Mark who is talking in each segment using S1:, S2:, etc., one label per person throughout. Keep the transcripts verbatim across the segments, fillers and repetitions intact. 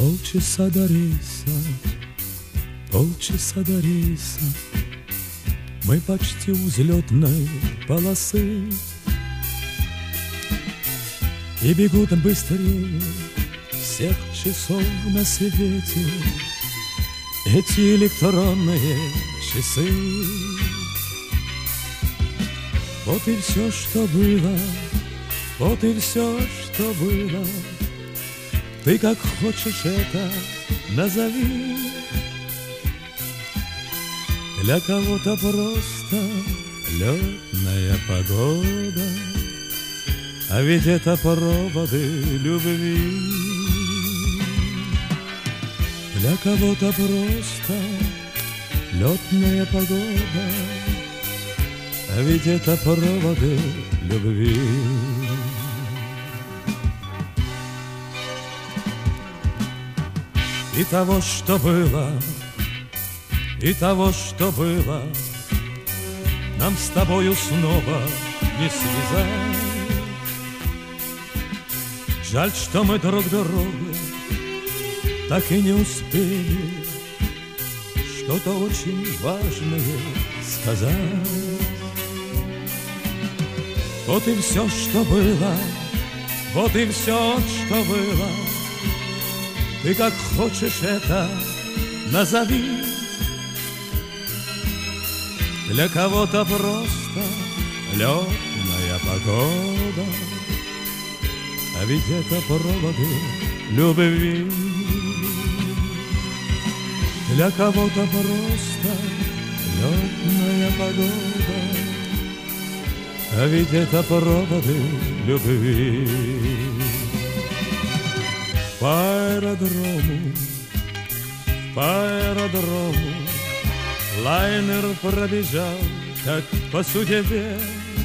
S1: Полчаса до рейса, полчаса до рейса, мы почти у взлетной полосы. И бегут быстрее всех часов на свете эти электронные часы. Вот и все, что было, вот и все, что было. Ты как хочешь это назови. Для кого-то просто летная погода, а ведь это проводы любви. Для кого-то просто летная погода, а ведь это проводы любви. И того, что было, и того, что было, нам с тобою снова не связать. Жаль, что мы друг другу так и не успели что-то очень важное сказать. Вот и все, что было, вот и все, что было. Ты как хочешь это назови. Для кого-то просто летная погода, а ведь это проводы любви. Для кого-то просто летная погода, а ведь это проводы любви. По аэродрому, по аэродрому лайнер пробежал, как по судьбе.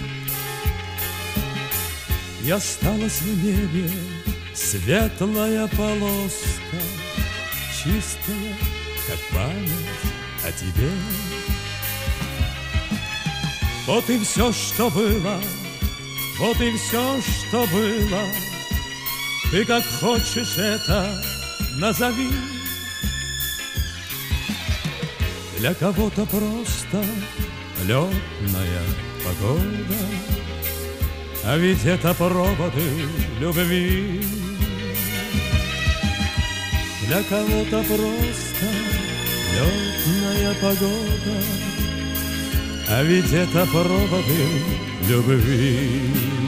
S1: И осталась в небе светлая полоска, чистая, как память о тебе. Вот и все, что было, вот и все, что было. Ты как хочешь это назови. Для кого-то просто летная погода, а ведь это проводы любви. Для кого-то просто летная погода, а ведь это проводы любви.